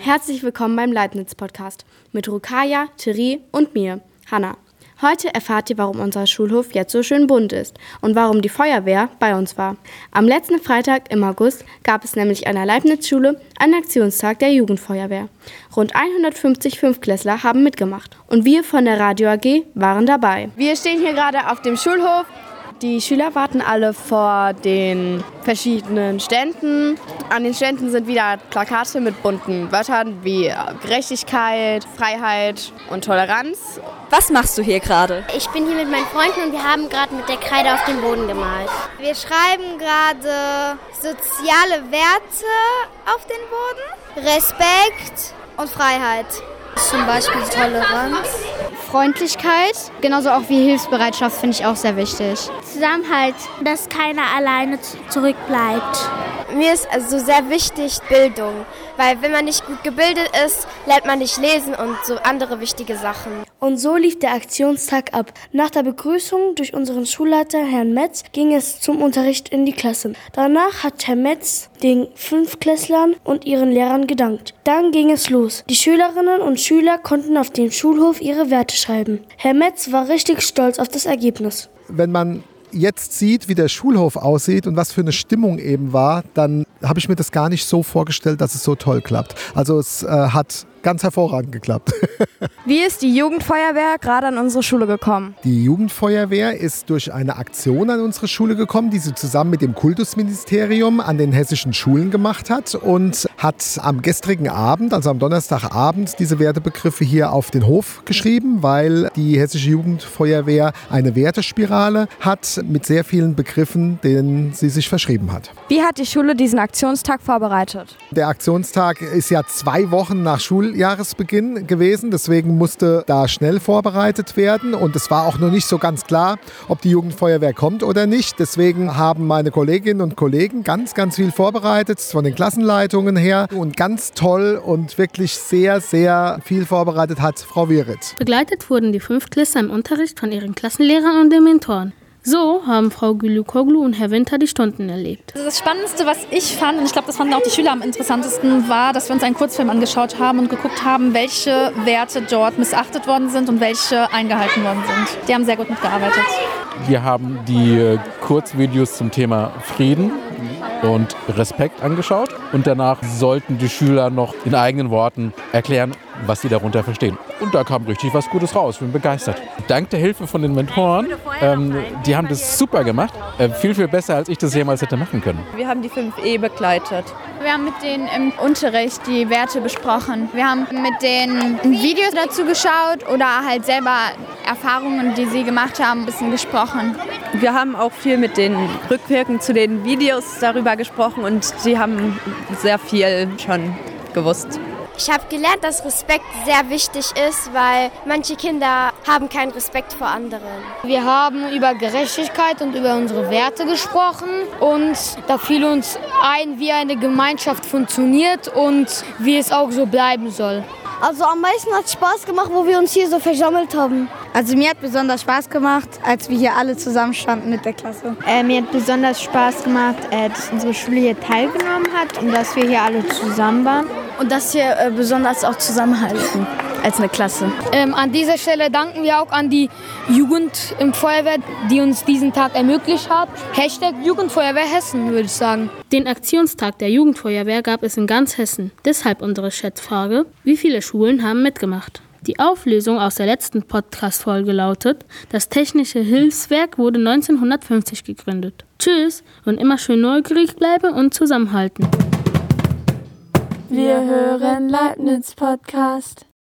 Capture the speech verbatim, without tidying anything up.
Herzlich willkommen beim Leibniz-Podcast mit Rukaya, Thierry und mir, Hannah. Heute erfahrt ihr, warum unser Schulhof jetzt so schön bunt ist und warum die Feuerwehr bei uns war. Am letzten Freitag im August gab es nämlich an der Leibniz-Schule einen Aktionstag der Jugendfeuerwehr. Rund hundertfünfzig Fünftklässler haben mitgemacht und wir von der Radio A G waren dabei. Wir stehen hier gerade auf dem Schulhof. Die Schüler warten alle vor den verschiedenen Ständen. An den Ständen sind wieder Plakate mit bunten Wörtern wie Gerechtigkeit, Freiheit und Toleranz. Was machst du hier gerade? Ich bin hier mit meinen Freunden und wir haben gerade mit der Kreide auf den Boden gemalt. Wir schreiben gerade soziale Werte auf den Boden, Respekt und Freiheit. Zum Beispiel Toleranz. Freundlichkeit, genauso auch wie Hilfsbereitschaft, finde ich auch sehr wichtig. Zusammenhalt, dass keiner alleine zurückbleibt. Mir ist also sehr wichtig Bildung, weil wenn man nicht gut gebildet ist, lernt man nicht lesen und so andere wichtige Sachen. Und so lief der Aktionstag ab. Nach der Begrüßung durch unseren Schulleiter, Herrn Metz, ging es zum Unterricht in die Klasse. Danach hat Herr Metz den Fünftklässlern und ihren Lehrern gedankt. Dann ging es los. Die Schülerinnen und Schüler konnten auf dem Schulhof ihre Werte schreiben. Herr Metz war richtig stolz auf das Ergebnis. Wenn man jetzt sieht, wie der Schulhof aussieht und was für eine Stimmung eben war, dann habe ich mir das gar nicht so vorgestellt, dass es so toll klappt. Also es äh, hat ganz hervorragend geklappt. Wie ist die Jugendfeuerwehr gerade an unsere Schule gekommen? Die Jugendfeuerwehr ist durch eine Aktion an unsere Schule gekommen, die sie zusammen mit dem Kultusministerium an den hessischen Schulen gemacht hat und hat am gestrigen Abend, also am Donnerstagabend, diese Wertebegriffe hier auf den Hof geschrieben, weil die hessische Jugendfeuerwehr eine Wertespirale hat mit sehr vielen Begriffen, denen sie sich verschrieben hat. Wie hat die Schule diesen Aktionstag vorbereitet? Der Aktionstag ist ja zwei Wochen nach Schuljahresbeginn gewesen, deswegen musste da schnell vorbereitet werden und es war auch noch nicht so ganz klar, ob die Jugendfeuerwehr kommt oder nicht. Deswegen haben meine Kolleginnen und Kollegen ganz, ganz viel vorbereitet, von den Klassenleitungen her und ganz toll und wirklich sehr, sehr viel vorbereitet hat Frau Wieritz. Begleitet wurden die Fünftklässler im Unterricht von ihren Klassenlehrern und den Mentoren. So haben Frau Gülü-Koglu und Herr Winter die Stunden erlebt. Das Spannendste, was ich fand, und ich glaube, das fanden auch die Schüler am interessantesten, war, dass wir uns einen Kurzfilm angeschaut haben und geguckt haben, welche Werte dort missachtet worden sind und welche eingehalten worden sind. Die haben sehr gut mitgearbeitet. Wir haben die Kurzvideos zum Thema Frieden und Respekt angeschaut und danach sollten die Schüler noch in eigenen Worten erklären, was sie darunter verstehen. Und da kam richtig was Gutes raus. Ich bin begeistert. Dank der Hilfe von den Mentoren, ähm, die haben das super gemacht. Äh, viel, viel besser, als ich das jemals hätte machen können. Wir haben die fünf E begleitet. Wir haben mit denen im Unterricht die Werte besprochen. Wir haben mit denen Videos dazu geschaut oder halt selber Erfahrungen, die sie gemacht haben, ein bisschen gesprochen. Wir haben auch viel mit den rückwirkend zu den Videos darüber gesprochen und sie haben sehr viel schon gewusst. Ich habe gelernt, dass Respekt sehr wichtig ist, weil manche Kinder haben keinen Respekt vor anderen. Wir haben über Gerechtigkeit und über unsere Werte gesprochen und da fiel uns ein, wie eine Gemeinschaft funktioniert und wie es auch so bleiben soll. Also am meisten hat es Spaß gemacht, wo wir uns hier so versammelt haben. Also mir hat besonders Spaß gemacht, als wir hier alle zusammen standen mit der Klasse. Äh, mir hat besonders Spaß gemacht, äh, dass unsere Schule hier teilgenommen hat und dass wir hier alle zusammen waren. Und dass wir äh, besonders auch zusammenhalten als eine Klasse. Ähm, an dieser Stelle danken wir auch an die Jugend im Feuerwehr, die uns diesen Tag ermöglicht hat. Hashtag Jugendfeuerwehr Hessen, würde ich sagen. Den Aktionstag der Jugendfeuerwehr gab es in ganz Hessen. Deshalb unsere Schätzfrage: Wie viele Schulen haben mitgemacht? Die Auflösung aus der letzten Podcast-Folge lautet: Das Technische Hilfswerk wurde neunzehnhundertfünfzig gegründet. Tschüss und immer schön neugierig bleiben und zusammenhalten. Wir hören Leibniz Podcast.